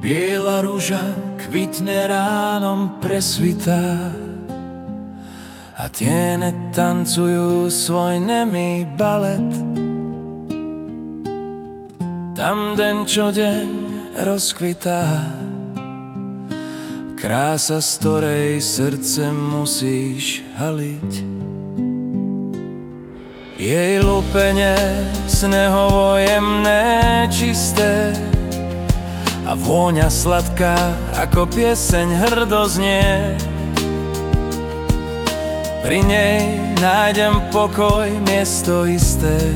Biela ruža kvitne ránom presvitá a tiene tancujú svoj nemý balet. Tam deň čo deň rozkvitá krása, z ktorej srdce musíš haliť. Jej lúpenie snehovo jemné, čisté a vôňa sladká, ako pieseň hrdo znie. Pri nej nájdem pokoj, miesto isté,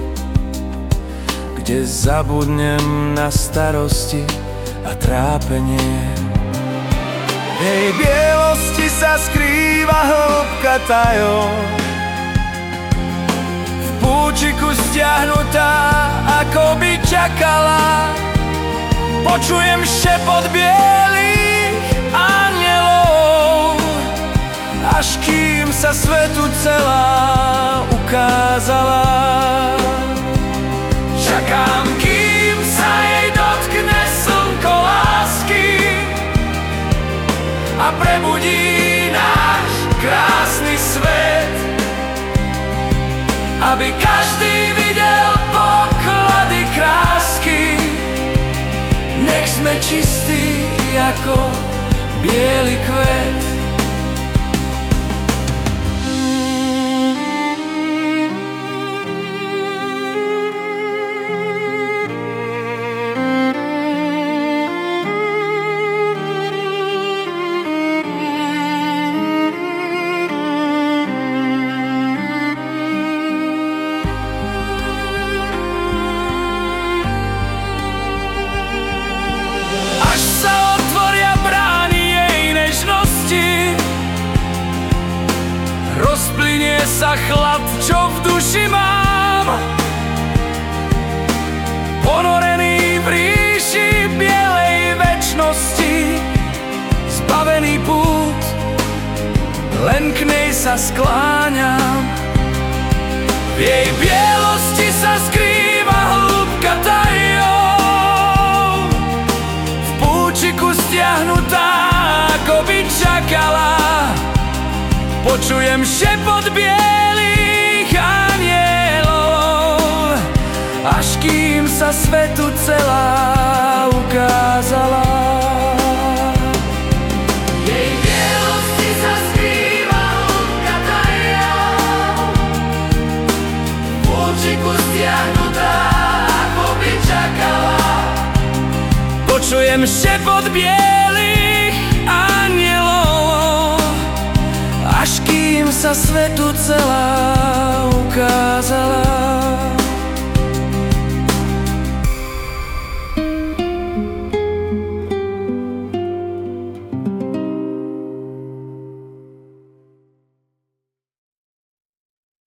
kde zabudnem na starosti a trápenie. V jej bielosti sa skrýva hĺbka tajov, v púčiku stiahnutá, ako by čakala. Počujem šepot bielých anjelov, až kým sa svetu celá ukázala. Čakám, kým sa jej dotkne slnko lásky a prebudí náš krásny svet, aby každý videl poklady krásky. Nech sme čistí ako biely kvet. Rozplynie sa chlad, čo v duši mám, ponorený v ríši bielej večnosti. Zbavený pút, len k nej sa skláňam. V jej bielosti sa skrýva hĺbka tajov, v púčiku stiahnutá, ako by čakala. Počujem šepot bielých anjelov, až kým sa svetu celá ukázala. Jej bielosti sa skrýva hĺbka tajov, v púčiku stiahnutá, ako by čakala. Počujem šepot bielých anjelov, až kým sa svetu celá